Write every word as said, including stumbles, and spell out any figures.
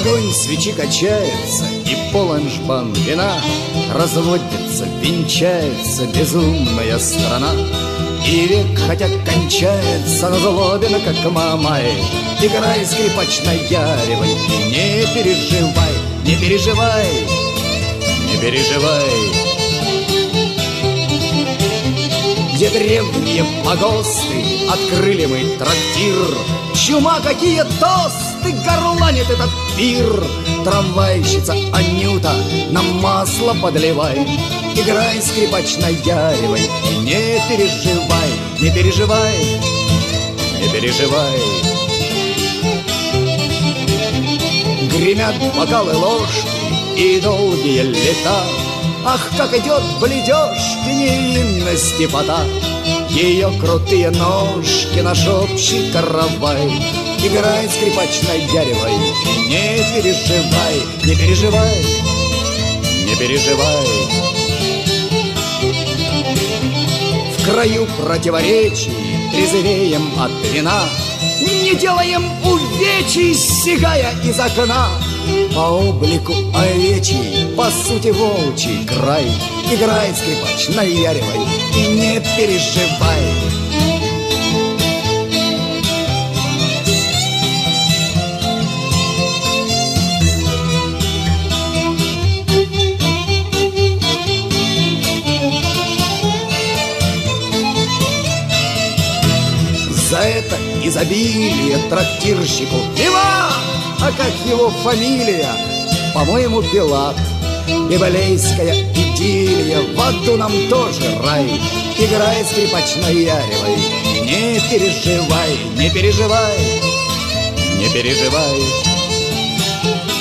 Огонь свечи качается, и полон жбан вина. Разводится, венчается безумная страна. И век, хотя кончается, но злобен, как Мамай. Играй, скрипач, наяривай, и не переживай, не переживай, не переживай. Где древние погосты, открыли мы трактир. Чума, какие тосты, горланит этот пир. Трамвайщица Анюта, нам масло подливай. Играй, скрипач, наяривай, и не переживай, не переживай, не переживай. Гремят бокалы, ложки и долгие лета. Ах, как идет бледёжки невинности пота. Ее крутые ножки, наш общий каравай. Играй, скрипач, наяривай, и не переживай, не переживай, не переживай. В краю противоречий трезвеем от вина. Не делаем увечий, сигая из окна. По облику овечий, по сути волчий край. Играй, скрипач, наяривай, и не переживай. За это изобилие трактирщику вива! А как его фамилия? По-моему, Пилат. Библейская идиллия, в аду нам тоже рай. Играй, скрипач, наяривай, не переживай, не переживай, не переживай.